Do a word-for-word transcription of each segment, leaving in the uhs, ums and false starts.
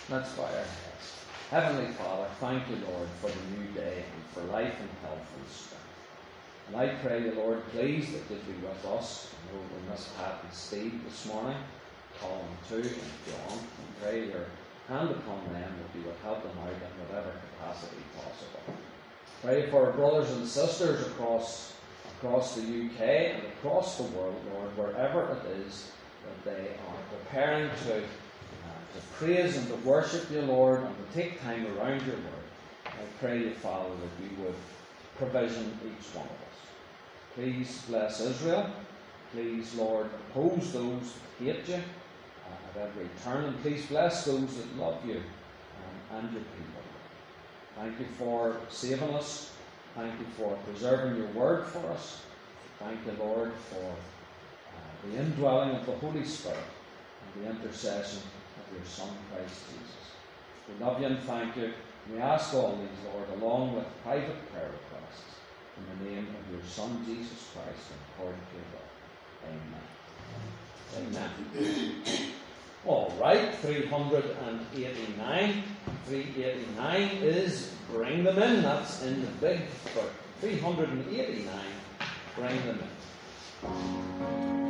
Let's bow our heads. Heavenly Father, thank you, Lord, for the new day and for life and health and strength. And I pray you, Lord, please that you'd be with us. I know we must have Steve this morning, Colin too, and John. And pray your hand upon them that you would help them out in whatever capacity possible. Pray for our brothers and sisters across across the U K and across the world, Lord, wherever it is that they are preparing to, uh, to praise and to worship you, Lord, and to take time around your word. I pray you, Father, that you would provision each one of us. Please bless Israel. Please, Lord, oppose those that hate you uh, at every turn. And please bless those that love you um, and your people. Thank you for saving us. Thank you for preserving your word for us. Thank you, Lord, for uh, the indwelling of the Holy Spirit and the intercession of your Son, Christ Jesus. We love you and thank you. We ask all these, Lord, along with private prayer requests, in the name of your Son, Jesus Christ, and according to your will. Amen. Amen. All right, three eighty-nine. three eighty-nine is Bring Them In. That's in the big book. three eighty-nine, Bring Them In.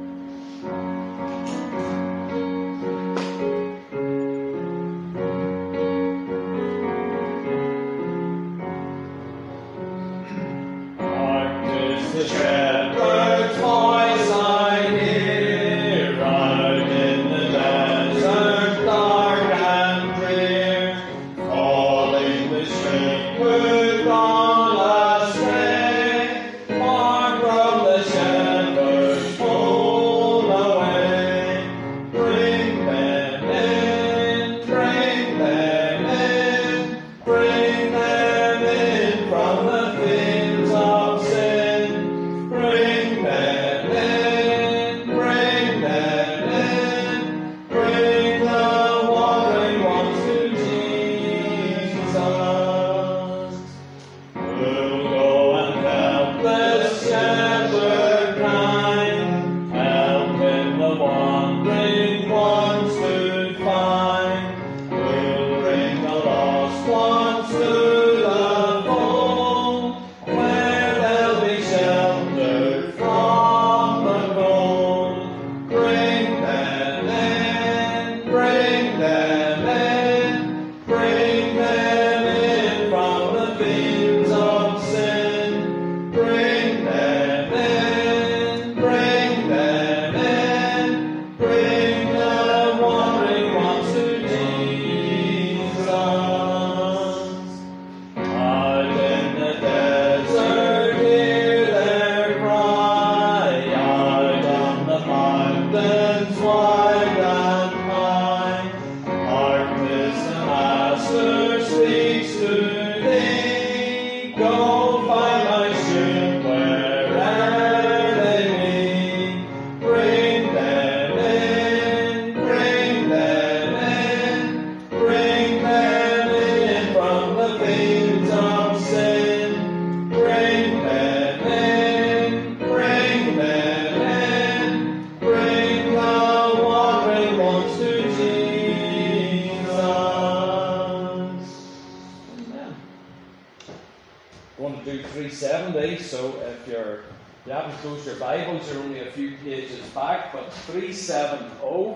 three seventy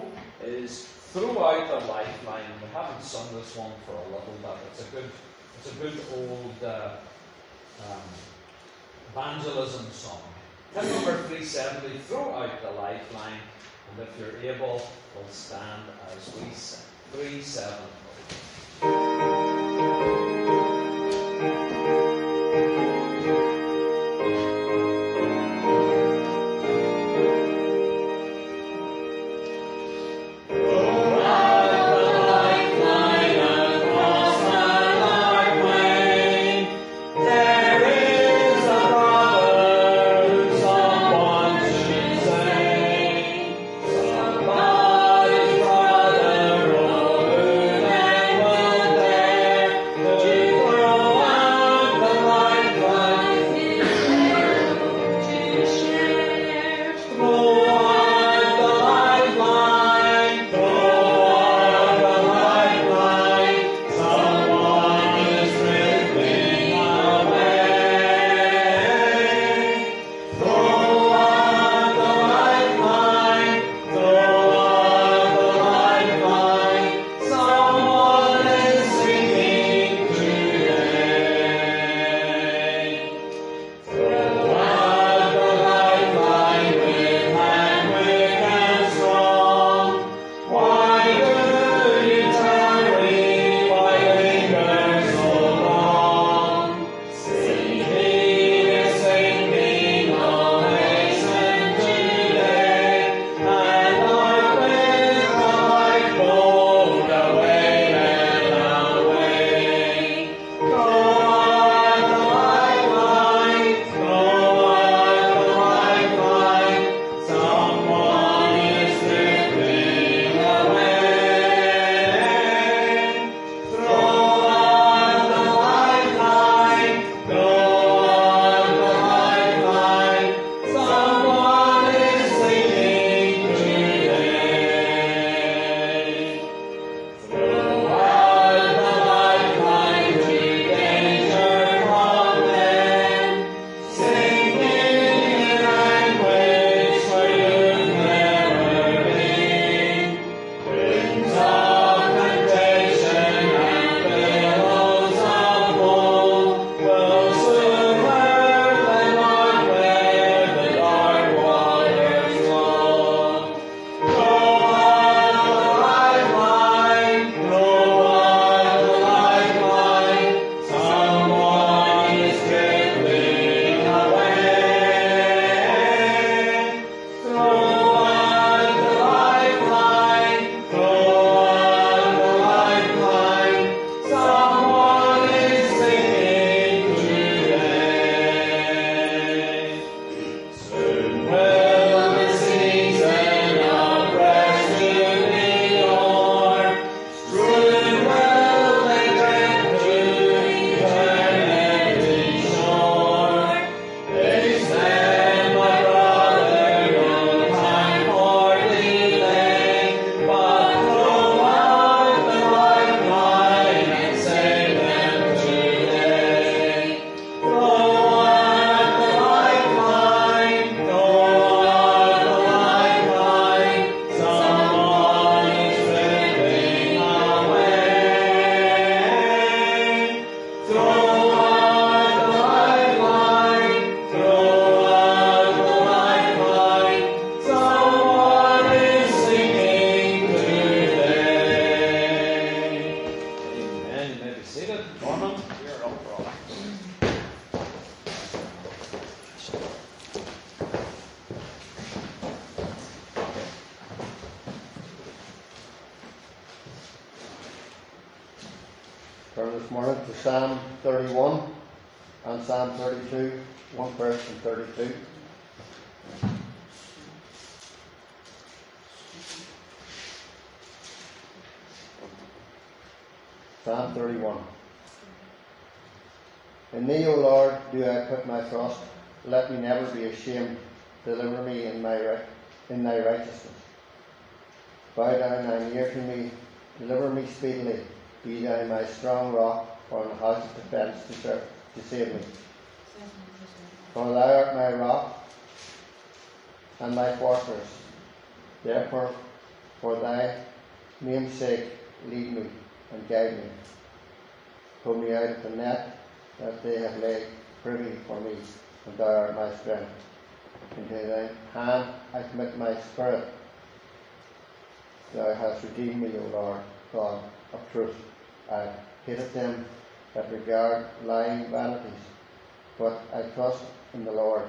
is Throughout the Lifeline. We haven't sung this one for a little bit. It's a good, it's a good old uh, um, evangelism song. Hymn number three seventy, Throughout the Lifeline. And if you're able, we'll stand as we sing. three seventy. Somebody's brother, oh, Turn this morning to Psalm thirty-one and Psalm thirty-two, one verse and thirty-two. Psalm thirty-one. In thee, O Lord, do I put my trust. Let me never be ashamed. Deliver me in my right, in thy righteousness. Bow down thine ear to me. Deliver me speedily. Be thou my strong rock, or an house of defence to, serve, to save me. For thou art my rock and my fortress. Therefore, for thy name's sake, lead me and guide me. Pull me out of the net that they have laid privy for me, and thou art my strength. Into thy hand I commit my spirit. Thou hast redeemed me, O Lord, God of truth. I hated them that regard lying vanities, but I trust in the Lord.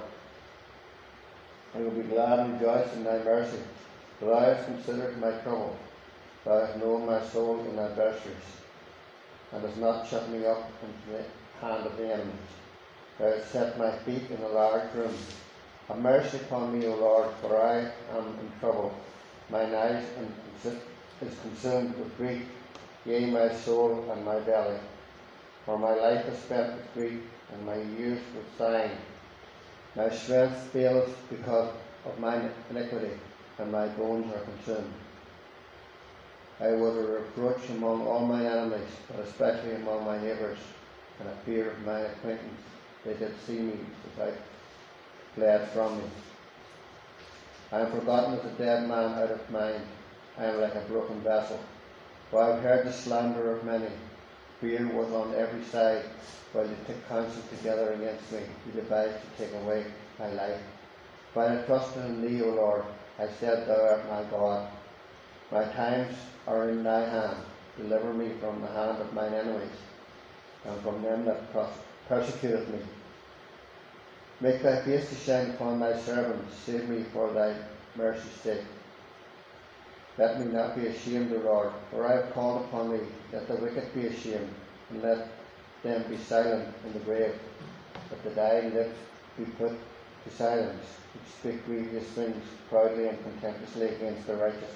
I will be glad and rejoice in thy mercy, for thou hast considered my trouble. Thou hast known my soul in adversaries, and hast not shut me up into the hand of the enemy. Thou hast set my feet in a large room. Have mercy upon me, O Lord, for I am in trouble. Mine eyes is consumed with grief, yea, my soul and my belly. For my life is spent with grief, and my years with sighing. My strength fails because of mine iniquity, and my bones are consumed. I was a reproach among all my enemies, but especially among my neighbours, and a fear of my acquaintance. They did see me as I fled from me. I am forgotten as a dead man out of mind. I am like a broken vessel. For I have heard the slander of many. Fear was on every side, while they took counsel together against me, to devise to take away my life. While I trusted in thee, O Lord, I said, thou art my God. My times are in thy hand. Deliver me from the hand of mine enemies, and from them that persecuteth me. Make thy face to shine upon thy servant. Save me for thy mercy's sake. Let me not be ashamed, O Lord, for I have called upon thee. Let the wicked be ashamed, and let them be silent in the grave. Let the dying lips be put to silence, which speak grievous things proudly and contemptuously against the righteous.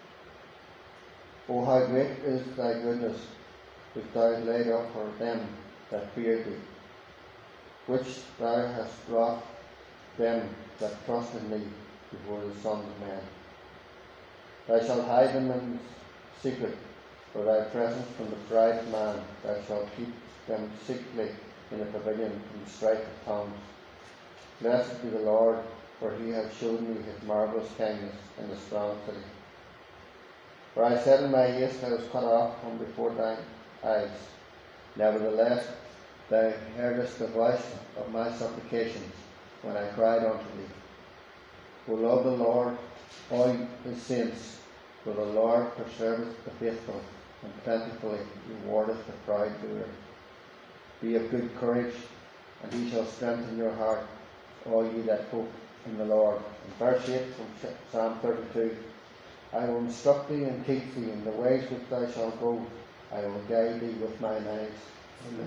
O how great is thy goodness, which thou hast laid up for them that fear thee, which thou hast brought them that trust in thee before the sons of men. Thou shalt hide them in secret for thy presence from the pride of man. Thou shalt keep them secretly in a pavilion from the strife of tongues. Blessed be the Lord, for he hath showed me his marvellous kindness in the strong city. For I said in my haste, I was cut off from before thine eyes. Nevertheless, thou heardest the voice of my supplications when I cried unto thee. O love the Lord, all his saints, for the Lord preserveth the faithful, and plentifully rewardeth the proud doer. Be of good courage, and he shall strengthen your heart, all ye that hope in the Lord. And verse eight from Psalm thirty-two. I will instruct thee and teach thee in the ways which thou shalt go. I will guide thee with mine eyes. Amen.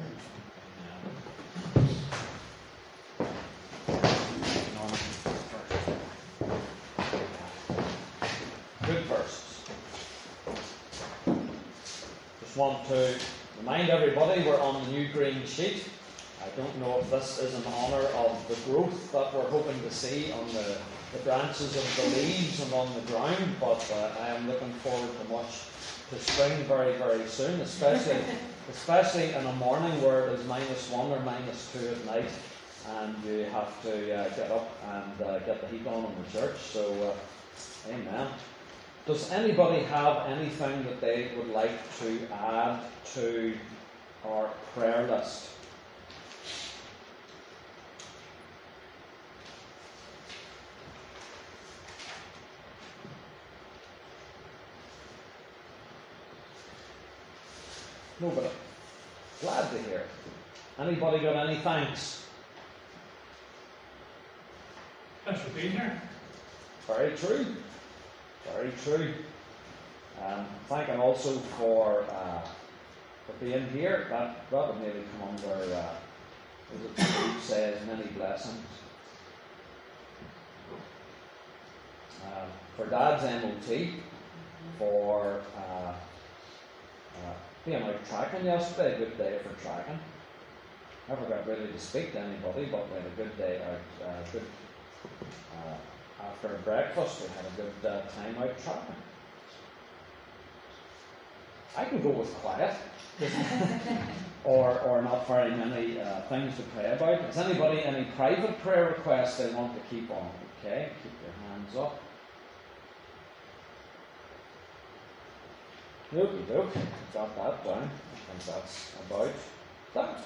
Good verses. Just want to remind everybody we're on the new green sheet. I don't know if this is in honour of the growth that we're hoping to see on the, the branches of the leaves and on the ground, but uh, I am looking forward to much to spring very, very soon, especially especially in a morning where it is minus one or minus two at night, and you have to uh, get up and uh, get the heat on in the church. So, uh, amen. Does anybody have anything that they would like to add to our prayer list? Nobody. Glad to hear. Anybody got any thanks? Thanks for being here. Very true. Very true. Um, thanking also for uh, for being here. That, that would maybe come under, uh, as it says, many blessings. Uh, for Dad's M O T, for uh, uh, being out tracking yesterday, a good day for tracking. Never got ready to speak to anybody, but we had a good day out. Uh, good, uh, after breakfast, we had a good uh, time out tracking. I can go with quiet, or or not very many uh, things to pray about. Has anybody any private prayer requests they want to keep on? Okay, keep your hands up. Okie doke, got that down. I think that's about that.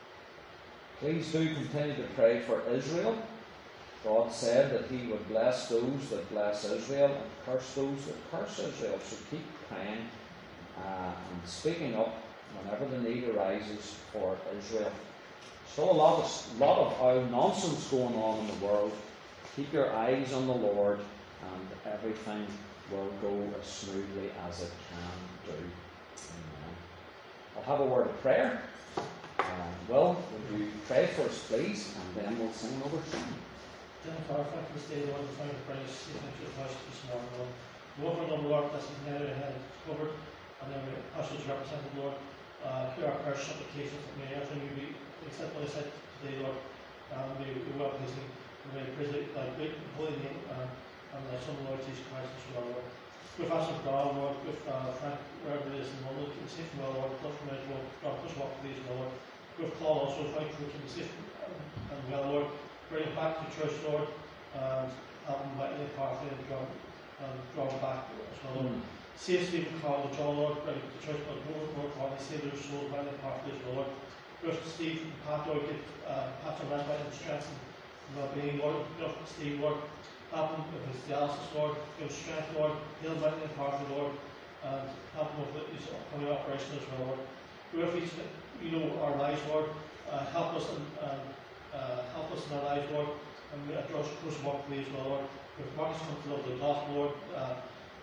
Please do continue to pray for Israel. God said that He would bless those that bless Israel and curse those that curse Israel. So keep praying uh, and speaking up whenever the need arises for Israel. Still a lot of lot of uh, nonsense going on in the world. Keep your eyes on the Lord, and everything will go as smoothly as it can do. Amen. I'll have a word of prayer. Uh, Will, would you pray for us, please, and then we'll sing over song. Then for our fact this day, Lord, we find the praise, thank you for this morning, Lord. Lord, for the Lord, that's the head ahead covered, and then we pastors represented, Lord. Uh, hear our prayer supplications, and may everything you be accept what I said today, Lord. Um, may we well pleasing, and may we praise it thy great and holy name, uh, and thy Son, Lord Jesus Christ, as well, Lord. With us and God, Lord, with uh, Frank, wherever it is in London, keep safe and well, Lord. Love from Edward, God, us walk please, Lord. With Paul also, thank you for keeping safe and well, Lord. Bring him back to church, Lord, and help him back in the pathway and draw, and draw him back as well, Lord. Mm. Save Stephen, Carl, and John, Lord, bring him to church, but more, more importantly, save their souls back in the pathway as well, Lord. With Steve and Pat, Lord, give uh, Pat some rest and strength and well-being, Lord. With Steve, Lord, help him with his dialysis, Lord. Give him strength, Lord. Heal him back in the pathway, Lord, and help him with his upcoming operation as well, Lord. With each, you know, our lives, Lord, uh, help us and um, uh, help us in our lives, Lord, and we draw us close walk with you as well, Lord. With Marcus come to love the gospel, Lord, uh,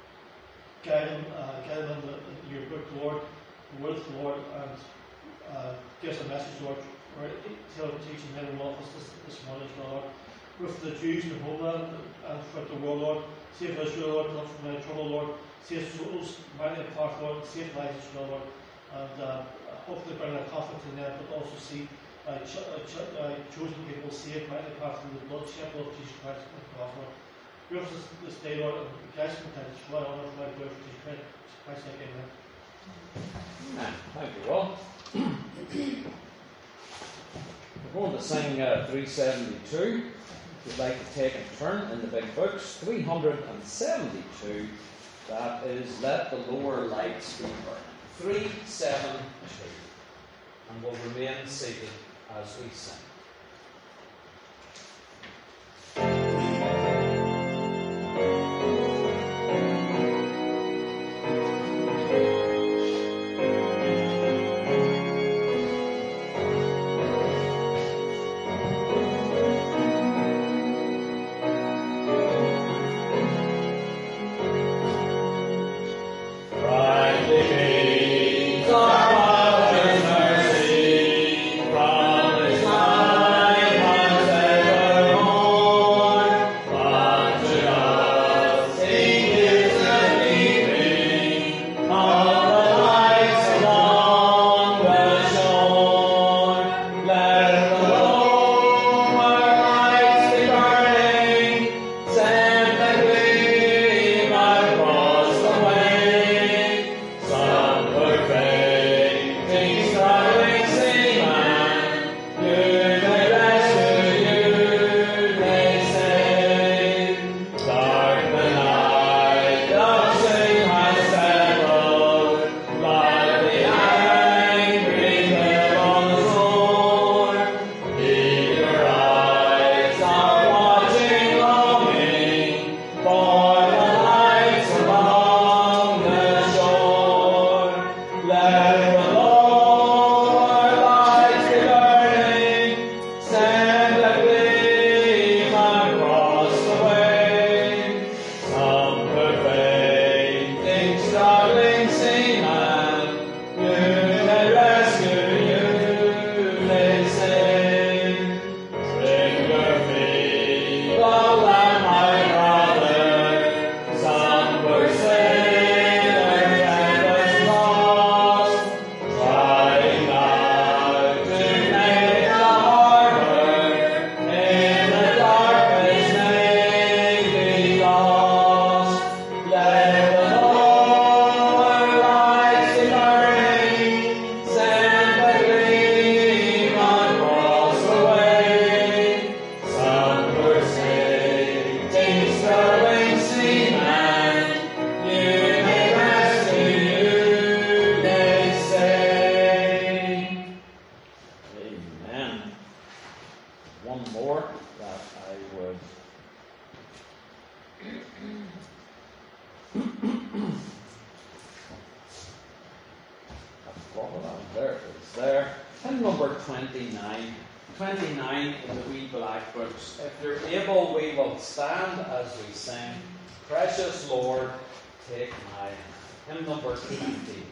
guide him, uh, guide him in, the, in your book, Lord, the word of the Lord, and uh, give us a message, Lord, for teaching men and all of us this, this morning as well, Lord. With the Jews in the homeland and for the world, Lord, save Israel, Lord, not from any trouble, Lord, save souls, mighty apart, Lord, save lives as well, Lord, and uh, hopefully bring a conflict in there, but also see uh, ch uh, ch uh, chosen people saved by the path of the blood shed blood of Jesus Christ and the gospel. We have this, this day, Lord, and guys, content to fly on for my glory for Jesus Christ. Amen. Amen. Thank you, Will. We're going to sing uh, three seventy-two. If you'd like to take a turn in the big books, three seventy-two. That is, Let the Lower Lights Be Burning. three seventy-two. And we'll remain seated as we sing. Our Father's mercy, promise not. number twenty-nine. twenty-nine in the wee black books. If you're able, we will stand as we sing, Precious Lord, Take My Hand. Hymn number twenty.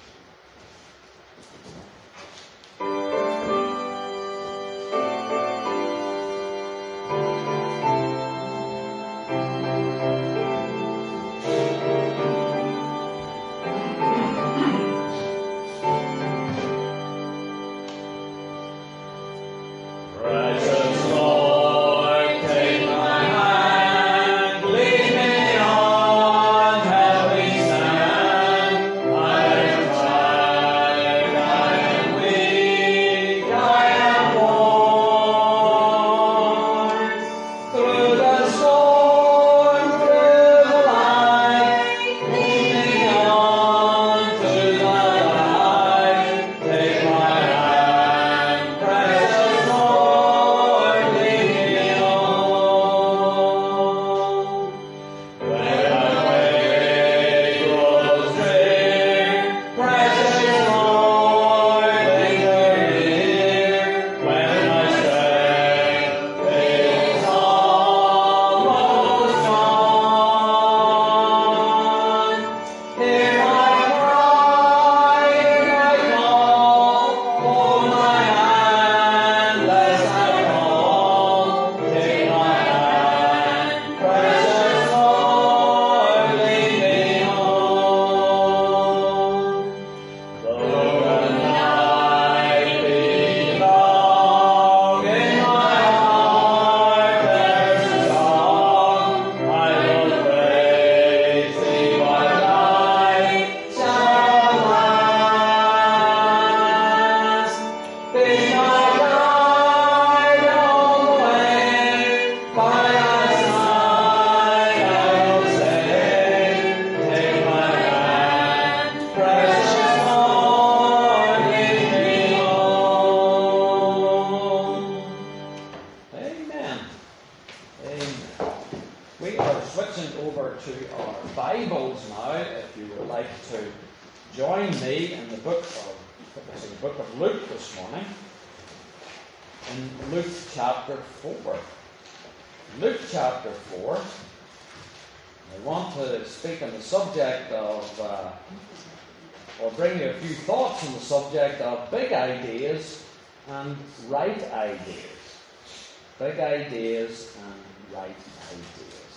Big ideas and right ideas.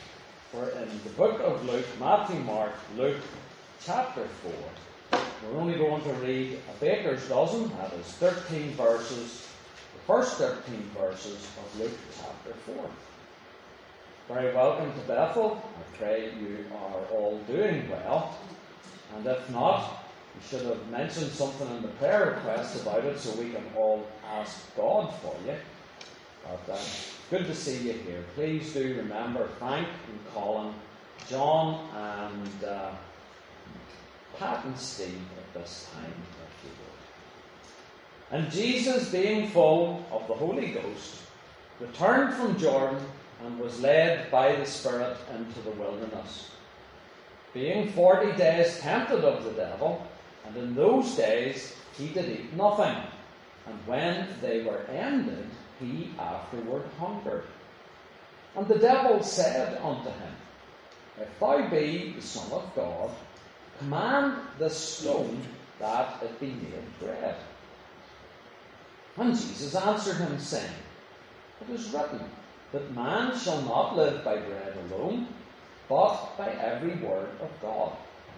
For in the book of Luke, Matthew, Mark, Luke, chapter four, we're only going to read a baker's dozen, that is thirteen verses, the first thirteen verses of Luke chapter four. Very welcome to Bethel. I pray you are all doing well. And if not, you should have mentioned something in the prayer request about it so we can all ask God for you. But uh, good to see you here. Please do remember Frank and Colin, John and uh, Pat and Steve at this time, if you would. And Jesus, being full of the Holy Ghost, returned from Jordan and was led by the Spirit into the wilderness, being forty days tempted of the devil, and in those days he did eat nothing. And when they were ended, he afterward hungered. And the devil said unto him, If thou be the Son of God, command this stone that it be made bread. And Jesus answered him, saying, It is written, that man shall not live by bread alone, but by every word of God.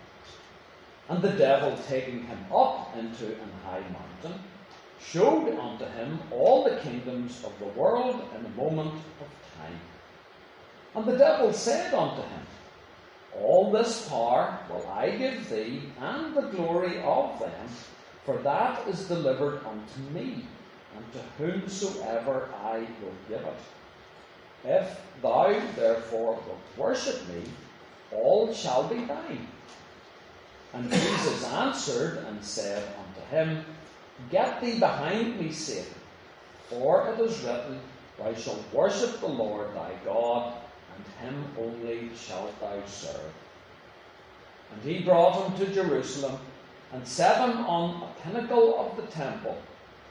And the devil, taking him up into an high mountain, showed unto him all the kingdoms of the world in a moment of time. And the devil said unto him, All this power will I give thee, and the glory of them, for that is delivered unto me, and to whomsoever I will give it. If thou therefore wilt worship me, all shall be thine. And Jesus answered and said unto him, Get thee behind me, Satan, for it is written, Thou shalt worship the Lord thy God, and him only shalt thou serve. And he brought him to Jerusalem, and set him on a pinnacle of the temple,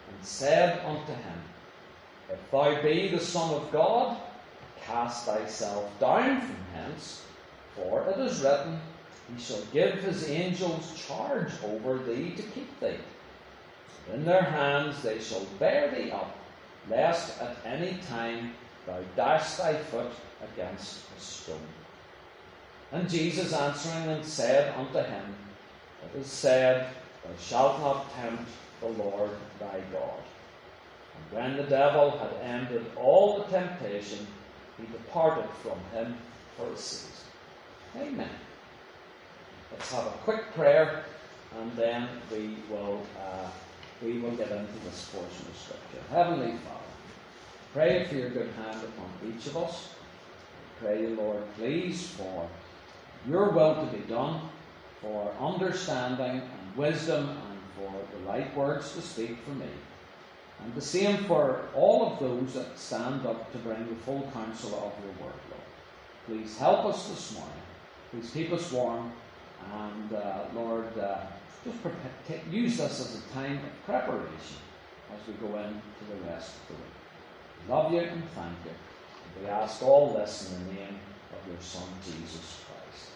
and said unto him, If thou be the Son of God, cast thyself down from hence, for it is written, He shall give his angels charge over thee to keep thee. In their hands they shall bear thee up, lest at any time thou dash thy foot against a stone. And Jesus answering and said unto him, It is said, Thou shalt not tempt the Lord thy God. And when the devil had ended all the temptation, he departed from him for a season. Amen. Let's have a quick prayer, and then we will uh, we will get into this portion of Scripture. Heavenly Father, pray for your good hand upon each of us. Pray, Lord, please, for your will to be done, for understanding and wisdom, and for the right words to speak for me. And the same for all of those that stand up to bring the full counsel of your word, Lord. Please help us this morning. Please keep us warm. And, uh, Lord, uh, just prepare, use this as a time of preparation as we go into the rest of the week. We love you and thank you. And we ask all this in the name of your Son, Jesus Christ.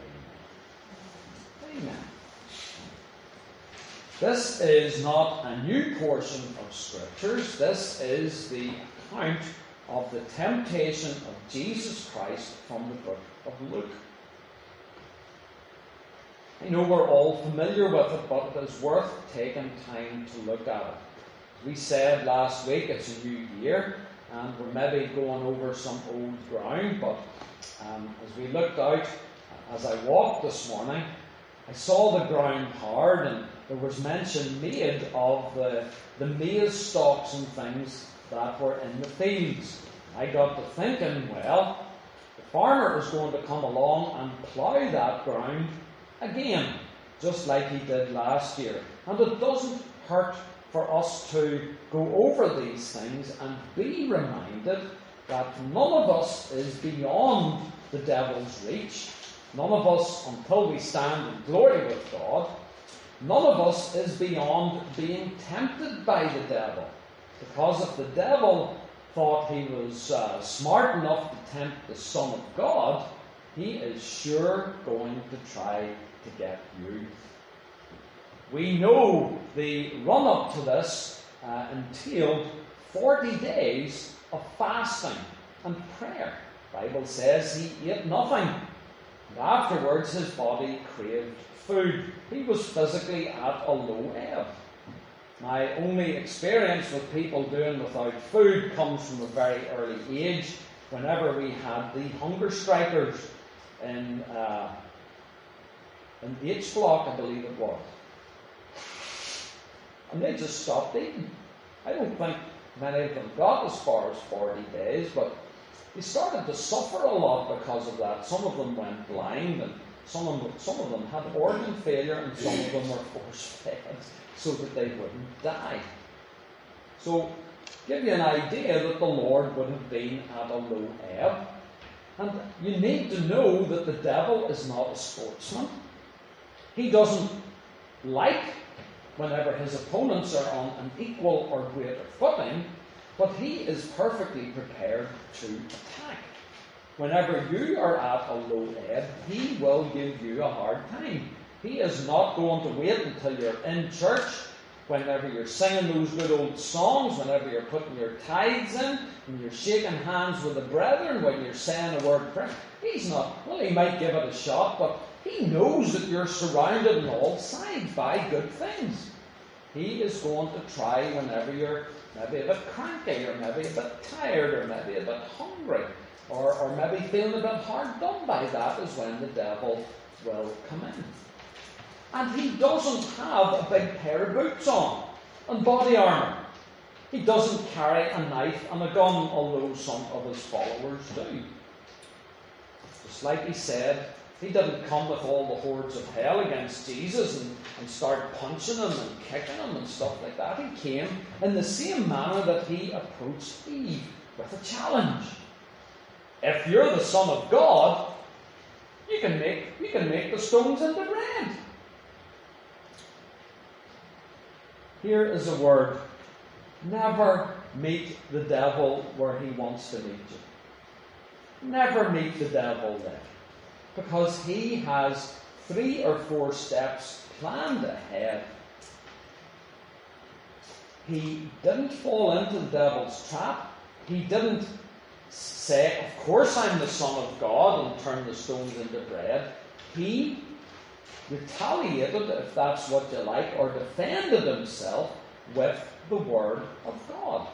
Amen. Amen. This is not a new portion of Scriptures. This is the account of the temptation of Jesus Christ from the book of Luke. I know we're all familiar with it, but it is worth taking time to look at it. As we said last week, it's a new year, and we're maybe going over some old ground, but um, as we looked out, as I walked this morning, I saw the ground hard, and there was mention made of the, the maize stalks and things that were in the fields. I got to thinking, well, the farmer is going to come along and plough that ground again, just like he did last year. And it doesn't hurt for us to go over these things and be reminded that none of us is beyond the devil's reach. None of us, until we stand in glory with God, none of us is beyond being tempted by the devil. Because if the devil thought he was uh, smart enough to tempt the Son of God, he is sure going to try to get you. We know the run-up to this uh, entailed forty days of fasting and prayer. The Bible says he ate nothing. And afterwards his body craved food. He was physically at a low ebb. My only experience with people doing without food comes from a very early age, whenever we had the hunger strikers in, uh, in H block, I believe it was. And they just stopped eating. I don't think many of them got as far as forty days, but they started to suffer a lot because of that. Some of them went blind, and some of them, some of them had organ failure, and some of them were force-fed so that they wouldn't die. So, give you an idea that the Lord would have been at a low ebb. And you need to know that the devil is not a sportsman. He doesn't like whenever his opponents are on an equal or greater footing, but he is perfectly prepared to attack. Whenever you are at a low ebb, he will give you a hard time. He is not going to wait until you're in church, whenever you're singing those good old songs, whenever you're putting your tithes in, when you're shaking hands with the brethren, when you're saying a word of prayer. He's not, well, he might give it a shot, but he knows that you're surrounded on all sides by good things. He is going to try whenever you're maybe a bit cranky, or maybe a bit tired, or maybe a bit hungry, or, or maybe feeling a bit hard done by. That is when the devil will come in. And he doesn't have a big pair of boots on and body armour. He doesn't carry a knife and a gun, although some of his followers do. Just like he said, he didn't come with all the hordes of hell against Jesus and, and start punching him and kicking him and stuff like that. He came in the same manner that he approached Eve, with a challenge. If you're the Son of God, you can make, you can make the stones into bread. Here is a word Never meet the devil where he wants to meet you. Never meet the devil there. Because he has three or four steps planned ahead. He didn't fall into the devil's trap. He didn't say, of course I'm the Son of God, and turn the stones into bread. He retaliated, if that's what you like, or defended himself with the Word of God.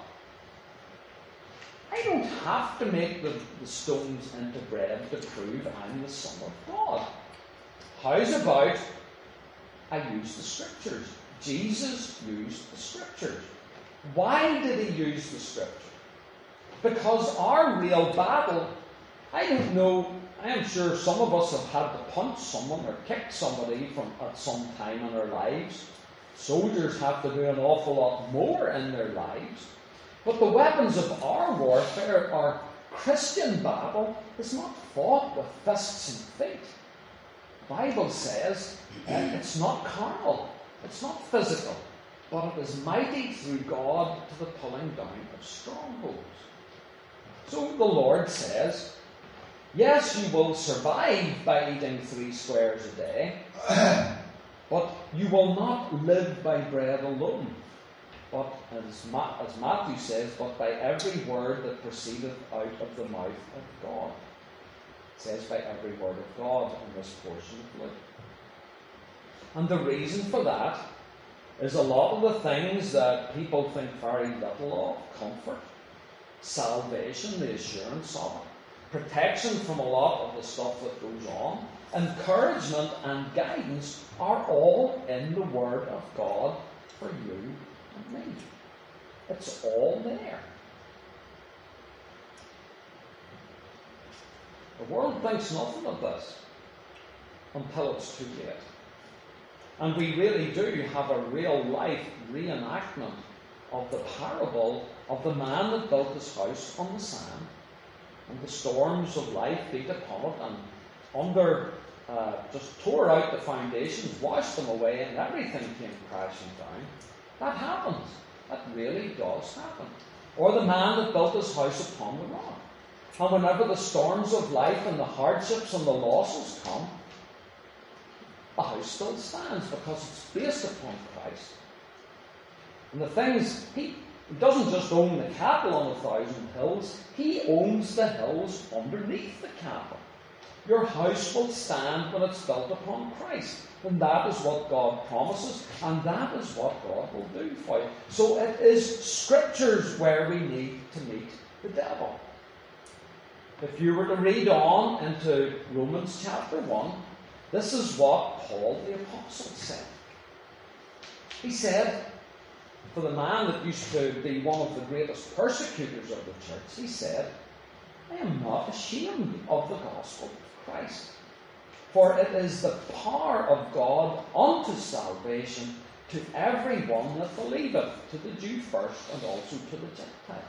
I don't have to make the, the stones into bread to prove I'm the Son of God. How's about I use the Scriptures? Jesus used the Scriptures. Why did he use the Scriptures? Because our real battle, I don't know, I am sure some of us have had to punch someone or kick somebody from at some time in our lives. Soldiers have to do an awful lot more in their lives. But the weapons of our warfare, our Christian battle, is not fought with fists and feet. The Bible says uh, it's not carnal, it's not physical, but it is mighty through God to the pulling down of strongholds. So the Lord says, yes, you will survive by eating three squares a day, but you will not live by bread alone. But as, Ma- as Matthew says, but by every word that proceedeth out of the mouth of God. It says by every word of God in this portion of Luke. And the reason for that is a lot of the things that people think very little of: comfort, salvation, the assurance of it, protection from a lot of the stuff that goes on, encouragement and guidance are all in the Word of God for you and me. It's all there. The world thinks nothing of this until it's too late. And we really do have a real life reenactment of the parable of the man that built his house on the sand, and the storms of life beat upon it, and under uh, just tore out the foundations, washed them away, and everything came crashing down. That happens. That really does happen. Or the man that built his house upon the rock. And whenever the storms of life and the hardships and the losses come, the house still stands because it's based upon Christ. And the things, he doesn't just own the cattle on a thousand hills, he owns the hills underneath the cattle. Your house will stand when it's built upon Christ. And that is what God promises, and that is what God will do for you. So it is Scriptures where we need to meet the devil. If you were to read on into Romans chapter one, this is what Paul the Apostle said. He said, for the man that used to be one of the greatest persecutors of the church, he said, I am not ashamed of the gospel of Christ. For it is the power of God unto salvation to everyone that believeth, to the Jew first and also to the Gentile.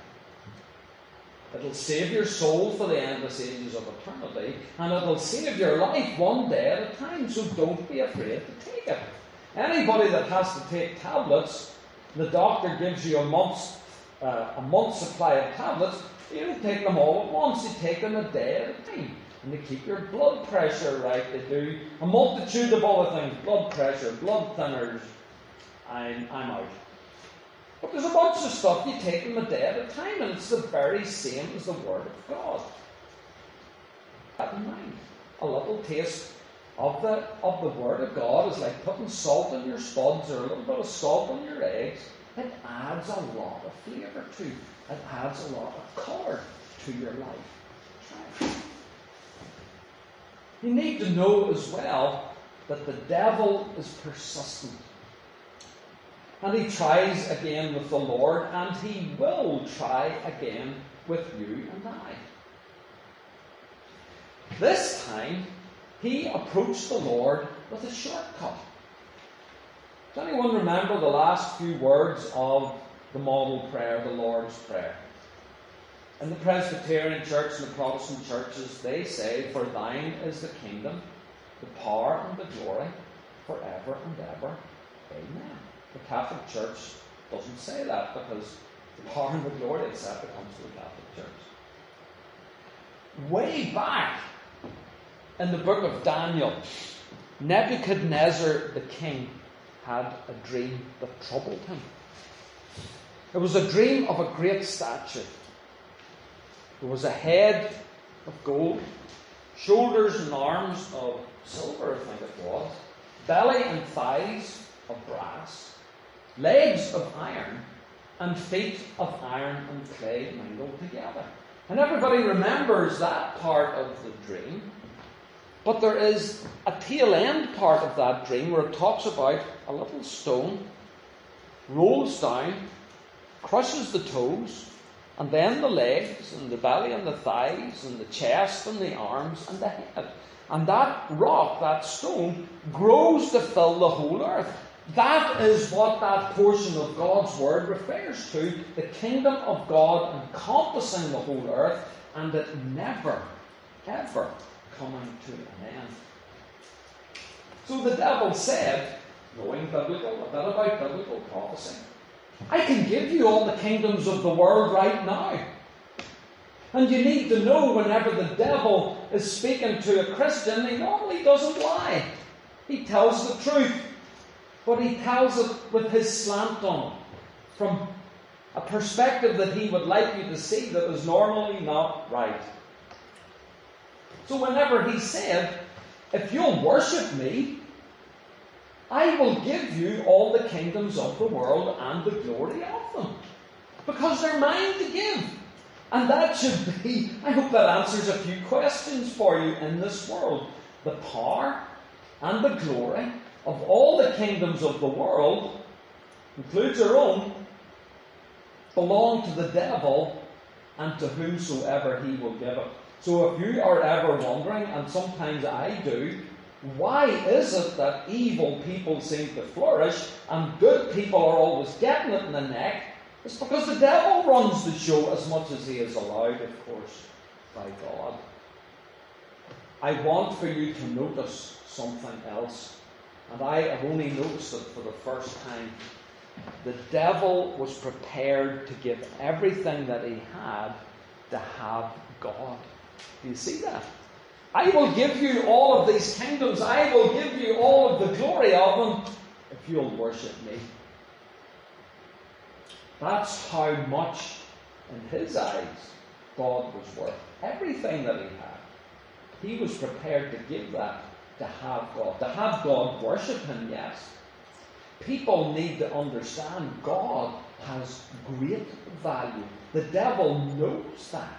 It'll save your soul for the endless ages of eternity, and it'll save your life one day at a time, so don't be afraid to take it. Anybody that has to take tablets, the doctor gives you a month's, uh, a month's supply of tablets, you don't take them all at once, you take them a day at a time. And they keep your blood pressure right, they do a multitude of other things, blood pressure, blood thinners, I'm, I'm out. But there's a bunch of stuff, you take them a day at a time, and it's the very same as the Word of God. Have in mind, a little taste of the, of the Word of God is like putting salt in your spuds or a little bit of salt on your eggs. It adds a lot of flavour to it. It adds a lot of colour to your life. Try it. You need to know as well that the devil is persistent. And he tries again with the Lord, and he will try again with you and I. This time, he approached the Lord with a shortcut. Does anyone remember the last few words of the model prayer, the Lord's Prayer? In the Presbyterian Church and the Protestant churches, they say, for thine is the kingdom, the power and the glory, forever and ever. Amen. The Catholic Church doesn't say that because the power and the glory, except it comes to the Catholic Church. Way back in the book of Daniel, Nebuchadnezzar the king had a dream that troubled him. It was a dream of a great statue. There was a head of gold, shoulders and arms of silver, I think it was, belly and thighs of brass, legs of iron, and feet of iron and clay mingled together. And everybody remembers that part of the dream. But there is a tail end part of that dream where it talks about a little stone rolls down, crushes the toes, and then the legs, and the belly, and the thighs, and the chest, and the arms, and the head. And that rock, that stone, grows to fill the whole earth. That is what that portion of God's Word refers to, the kingdom of God encompassing the whole earth, and it never, ever coming to an end. So the devil said, knowing biblical, a bit about biblical prophecy, I can give you all the kingdoms of the world right now. And you need to know, whenever the devil is speaking to a Christian, he normally doesn't lie. He tells the truth. But he tells it with his slant on it, from a perspective that he would like you to see that is normally not right. So whenever he said, if you'll worship me, I will give you all the kingdoms of the world and the glory of them. Because they're mine to give. And that should be, I hope that answers a few questions for you in this world. The power and the glory of all the kingdoms of the world, includes our own, belong to the devil and to whomsoever he will give it. So if you are ever wondering, and sometimes I do, why is it that evil people seem to flourish and good people are always getting it in the neck? It's because the devil runs the show as much as he is allowed, of course, by God. I want for you to notice something else. And I have only noticed it for the first time. The devil was prepared to give everything that he had to have God. Do you see that? I will give you all of these kingdoms. I will give you all of the glory of them if you'll worship me. That's how much, in his eyes, God was worth. Everything that he had. He was prepared to give that to have God. To have God worship him, yes. People need to understand God has great value. The devil knows that.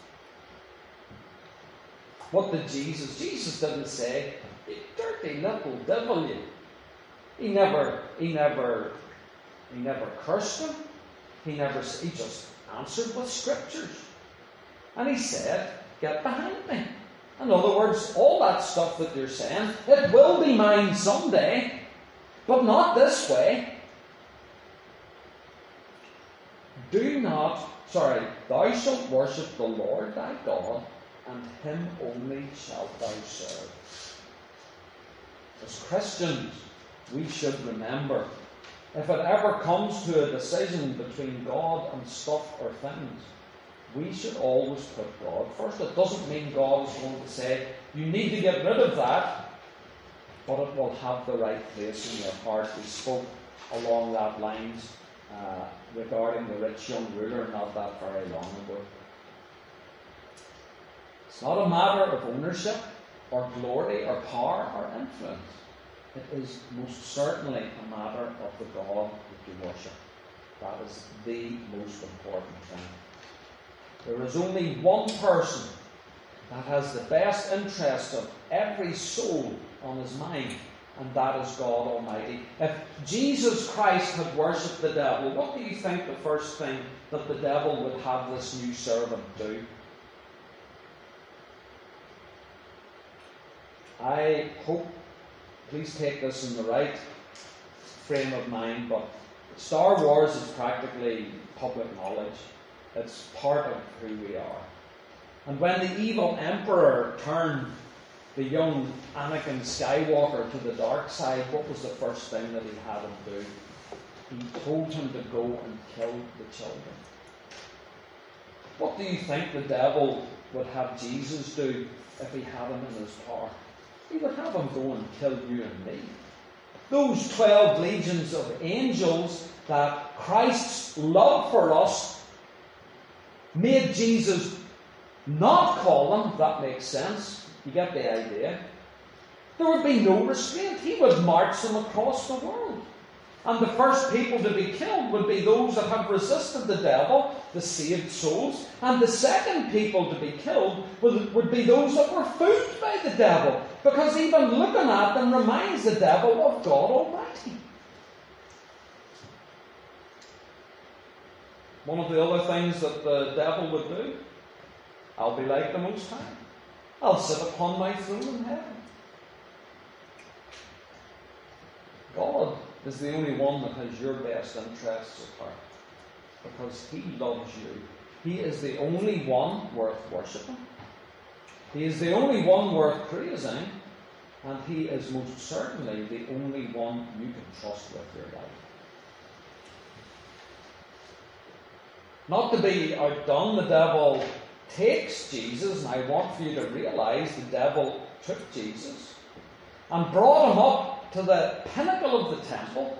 What did Jesus? Jesus didn't say, you dirty little devil, you. He never, he never, he never cursed him. He never, he just answered with scriptures. And he said, get behind me. In other words, all that stuff that you're saying, it will be mine someday, but not this way. Do not, sorry, thou shalt worship the Lord thy God, and him only shalt thou serve. As Christians, we should remember, if it ever comes to a decision between God and stuff or things, we should always put God first. It doesn't mean God is going to say, you need to get rid of that, but it will have the right place in your heart. We spoke along that lines uh, regarding the rich young ruler not that very long ago. It's not a matter of ownership or glory or power or influence. It is most certainly a matter of the God that you worship. That is the most important thing. There is only one person that has the best interest of every soul on his mind, and that is God Almighty. If Jesus Christ had worshipped the devil, what do you think the first thing that the devil would have this new servant do? I hope, please take this in the right frame of mind, but Star Wars is practically public knowledge. It's part of who we are. And when the evil emperor turned the young Anakin Skywalker to the dark side, what was the first thing that he had him do? he told him to go and kill the children. What do you think the devil would have Jesus do if he had him in his power? He would have him go and kill you and me. Those twelve legions of angels that Christ's love for us made Jesus not call them. That makes sense. You get the idea. There would be no restraint. He would march them across the world. And the first people to be killed would be those that have resisted the devil, the saved souls. And the second people to be killed would, would be those that were fooled by the devil. Because even looking at them reminds the devil of God Almighty. One of the other things that the devil would do, I'll be like the Most High. I'll sit upon my throne in heaven. God is the only one that has your best interests at heart, because He loves you. He is the only one worth worshipping. He is the only one worth praising, and He is most certainly the only one you can trust with your life. Not to be outdone, the devil takes Jesus, and I want for you to realize the devil took Jesus and brought him up to the pinnacle of the temple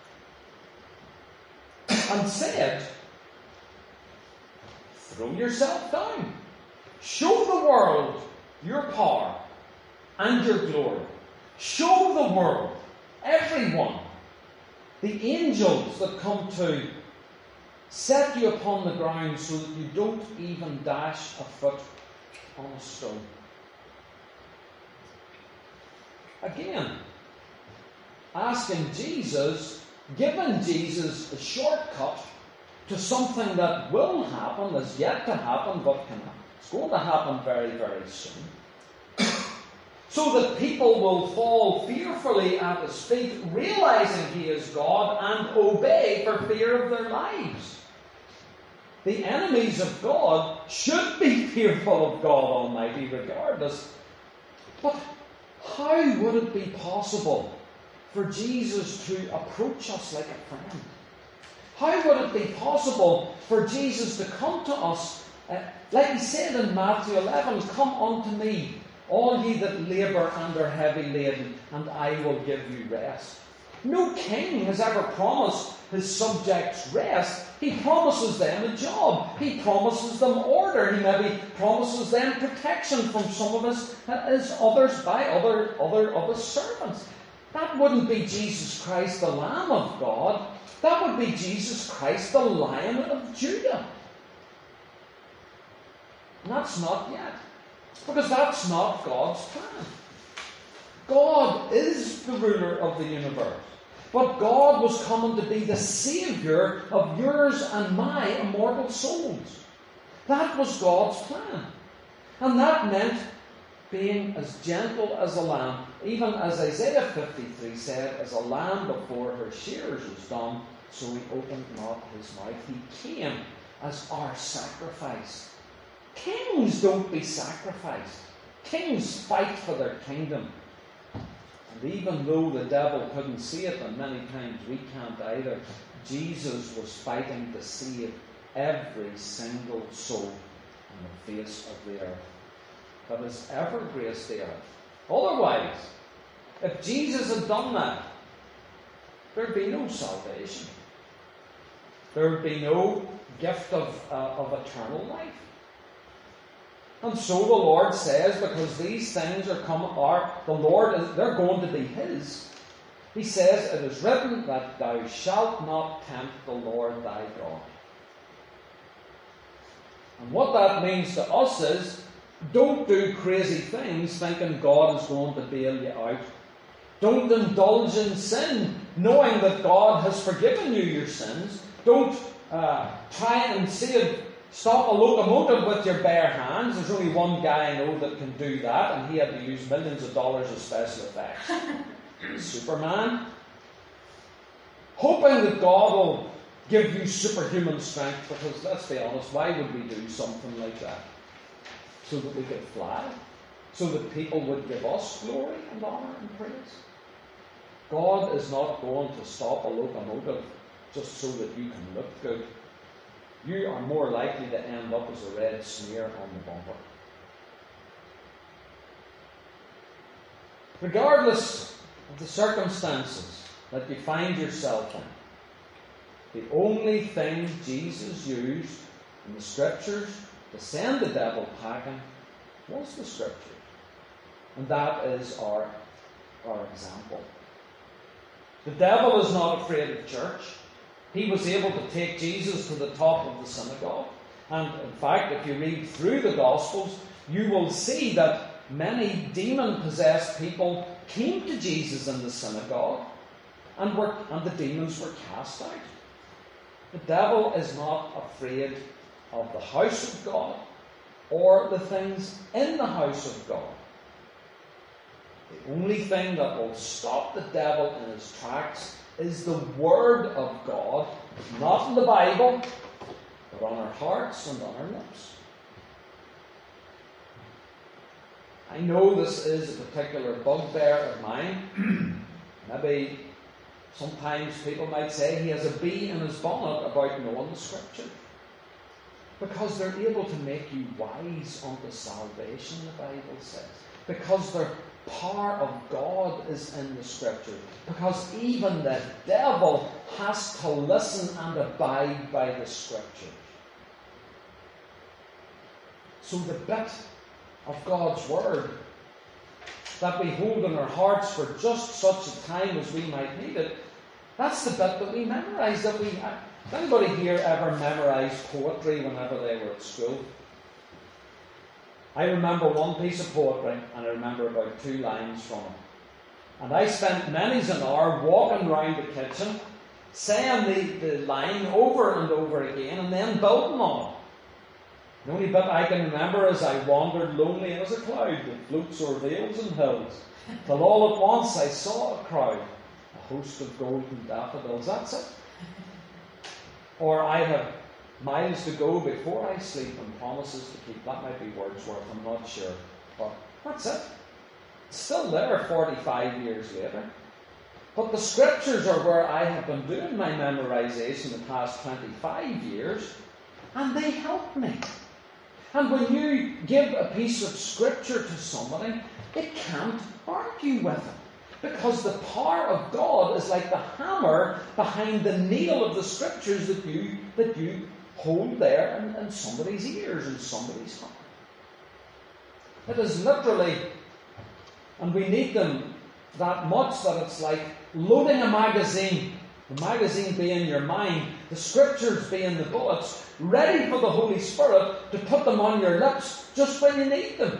and said, throw yourself down. Show the world your power and your glory. Show the world, everyone, the angels that come to set you upon the ground so that you don't even dash a foot on a stone. Again, asking Jesus, giving Jesus a shortcut to something that will happen, is yet to happen, but can, it's going to happen very, very soon. So that people will fall fearfully at His feet, realizing He is God, and obey for fear of their lives. The enemies of God should be fearful of God Almighty regardless. But how would it be possible for Jesus to approach us like a friend? How would it be possible for Jesus to come to us, uh, like He said in Matthew eleven, come unto me, all ye that labour and are heavy laden, and I will give you rest. No king has ever promised his subjects rest. He promises them a job. He promises them order. He maybe promises them protection from some of his, his others by other, other of his servants. That wouldn't be Jesus Christ, the Lamb of God. That would be Jesus Christ, the Lion of Judah. And that's not yet. Because that's not God's plan. God is the ruler of the universe. But God was coming to be the Saviour of yours and my immortal souls. That was God's plan. And that meant being as gentle as a lamb, even as Isaiah fifty-three said, as a lamb before her shearers is dumb, so He opened not His mouth. He came as our sacrifice. Kings don't be sacrificed. Kings fight for their kingdom. And even though the devil couldn't see it, and many times we can't either, Jesus was fighting to save every single soul on the face of the earth that has ever graced the earth. Otherwise, if Jesus had done that, there'd be no salvation. There would be no gift of, uh, of eternal life. And so the Lord says, because these things are come, are the Lord is, they're going to be His. He says, it is written that thou shalt not tempt the Lord thy God. And what that means to us is, don't do crazy things thinking God is going to bail you out. Don't indulge in sin knowing that God has forgiven you your sins. Don't uh, try and save, stop a locomotive with your bare hands. There's only one guy I know that can do that, and he had to use millions of dollars of special effects. Superman. Hoping that God will give you superhuman strength, because let's be honest, why would we do something like that? So that we could fly? So that people would give us glory and honour and praise? God is not going to stop a locomotive just so that you can look good, you are more likely to end up as a red smear on the bumper. Regardless of the circumstances that you find yourself in, the only thing Jesus used in the Scriptures to send the devil packing was the Scriptures. And that is our, our example. The devil is not afraid of church. He was able to take Jesus to the top of the synagogue. And in fact, if you read through the Gospels, you will see that many demon-possessed people came to Jesus in the synagogue, and, were, and the demons were cast out. The devil is not afraid of the house of God or the things in the house of God. The only thing that will stop the devil in his tracks is the Word of God, not in the Bible, but on our hearts and on our lips. I know this is a particular bugbear of mine. Maybe sometimes people might say he has a bee in his bonnet about knowing the Scripture. Because they're able to make you wise unto salvation, the Bible says. Because the power of God is in the Scripture. Because even the devil has to listen and abide by the Scriptures. So the bit of God's Word that we hold in our hearts for just such a time as we might need it, that's the bit that we memorise. That we, did anybody here ever memorise poetry whenever they were at school? I remember one piece of poetry, and I remember about two lines from it. And I spent many's an hour walking round the kitchen, saying the, the line over and over again, and then building on it. The only bit I can remember is I wandered lonely as a cloud that floats o'er vales and hills, till all at once I saw a crowd, a host of golden daffodils. That's it. Or I have miles to go before I sleep and promises to keep. That might be Wordsworth, I'm not sure. But that's it. It's still there forty-five years later. But the Scriptures are where I have been doing my memorisation the past twenty-five years, and they help me. And when you give a piece of Scripture to somebody, it can't argue with it. Because the power of God is like the hammer behind the nail of the Scriptures that you, that you hold there in, in somebody's ears, in somebody's heart. It is literally, and we need them that much that it's like loading a magazine. The magazine being your mind, the Scriptures being the bullets, ready for the Holy Spirit to put them on your lips just when you need them.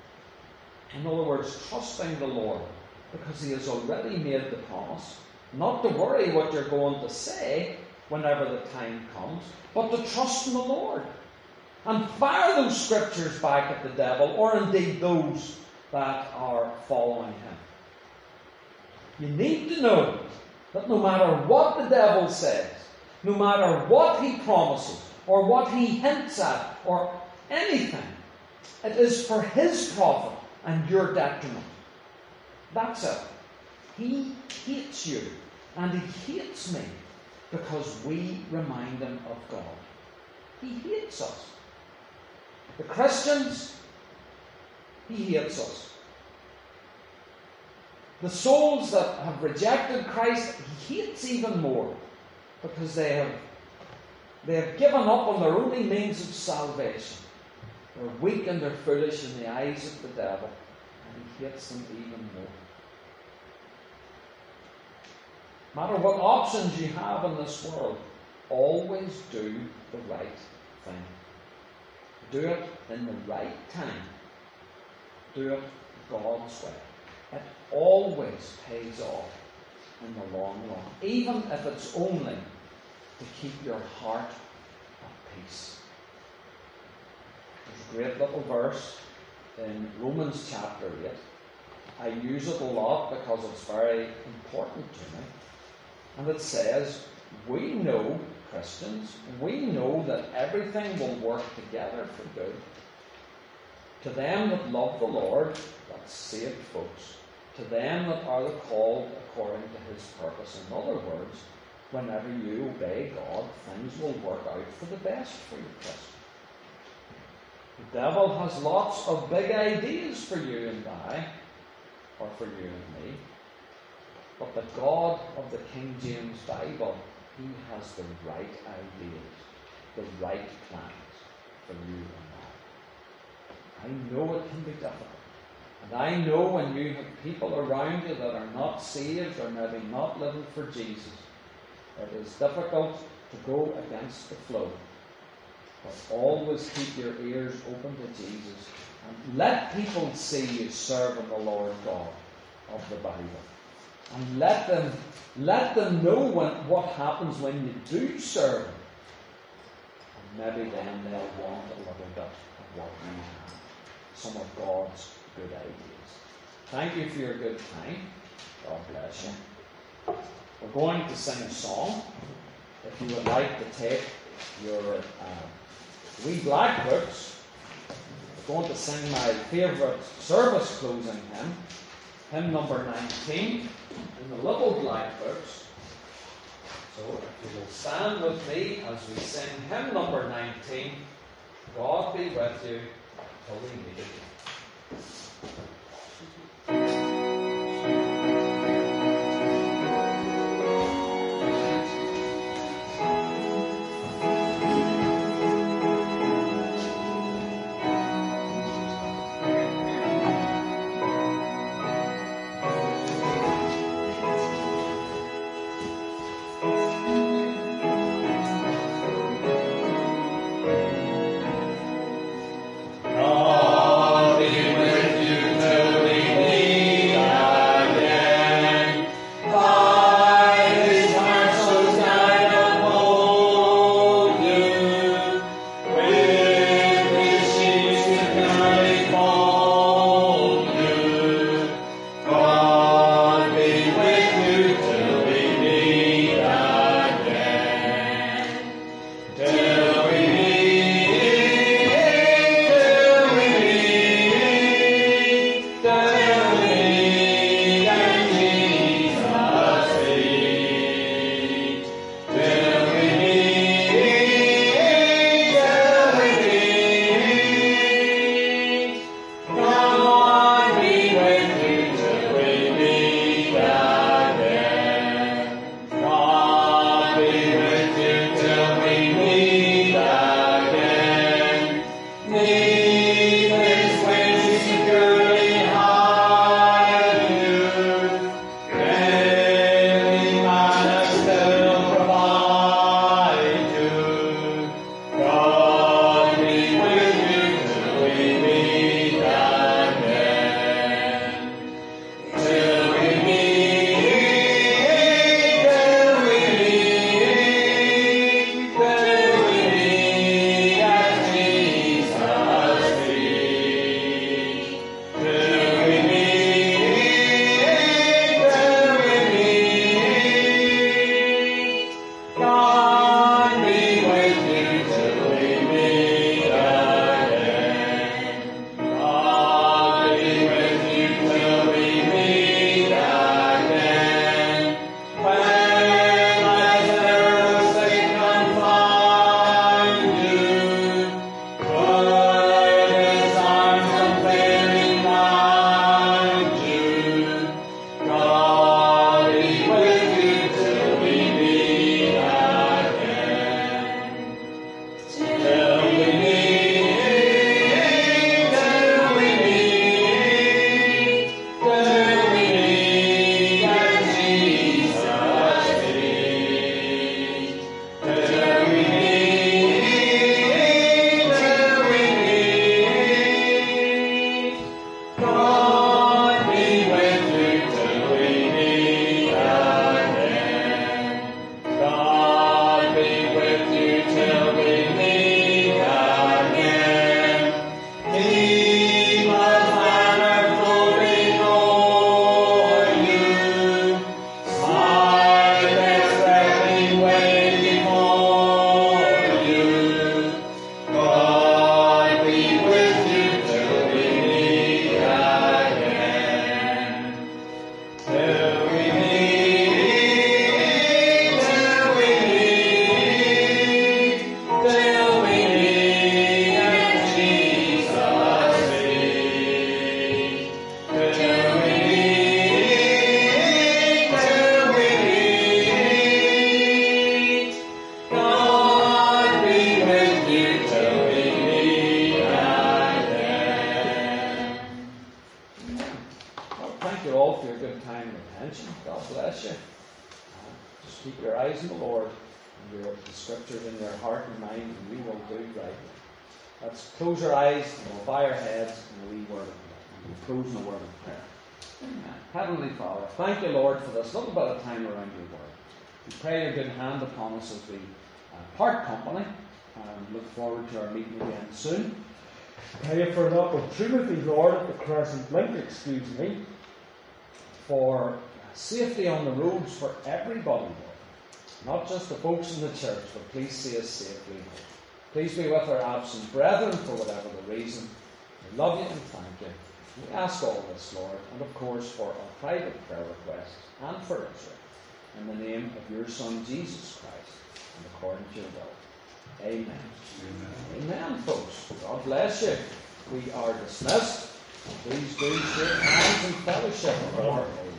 In other words, trusting the Lord, because He has already made the promise. Not to worry what you're going to say whenever the time comes, but to trust in the Lord. And fire those Scriptures back at the devil, or indeed those that are following him. You need to know that no matter what the devil says, no matter what he promises, or what he hints at, or anything, it is for his profit and your detriment. That's it. He hates you, and he hates me, because we remind him of God. He hates us. The Christians, he hates us. The souls that have rejected Christ, he hates even more, because they have, they have given up on their only means of salvation. They're weak and they're foolish in the eyes of the devil, and he hates them even more. No matter what options you have in this world, always do the right thing. Do it in the right time. Do it God's way. It always pays off in the long run, even if it's only to keep your heart at peace. There's a great little verse in Romans chapter eight. I use it a lot because it's very important to me. And it says, we know, Christians, we know that everything will work together for good. To them that love the Lord, that's saved folks. To them that are the called according to his purpose. In other words, whenever you obey God, things will work out for the best for you, Christian. The devil has lots of big ideas for you and I, or for you and me. But the God of the King James Bible, He has the right ideas, the right plans for you and I. I know it can be difficult. And I know when you have people around you that are not saved or maybe not living for Jesus, it is difficult to go against the flow. But always keep your ears open to Jesus and let people see you serving the Lord God of the Bible. And let them let them know when, what happens when you do serve Him. And maybe then they'll want a little bit of what you have. Some of God's good ideas. Thank you for your good time. God bless you. We're going to sing a song. If you would like to take your uh, wee black books, we're going to sing my favourite service closing hymn, hymn number nineteen, in the little black books. So if you will stand with me as we sing hymn number nineteen, God be with you till we meet again. God be with you. Keep your eyes on the Lord and your, the scriptures in your heart and mind, and you will do rightly. Let's close our eyes and we'll bow our heads and we word of prayer. We'll close in a word of prayer. Amen. Heavenly Father, thank you, Lord, for this little bit of time around your word. We pray your good hand upon us as we uh, part company and look forward to our meeting again soon. Pray for an opportunity, Lord, at the Crescent Link, excuse me, for safety on the roads for everybody, Lord. Not just the folks in the church, but please see us safely home. Please be with our absent brethren for whatever the reason. We love you and thank you. We ask all this, Lord, and of course for our private prayer requests and for Israel. In the name of your Son, Jesus Christ, and according to your will. Amen. Amen. Amen, folks. God bless you. We are dismissed. Please do shake hands and fellowship with our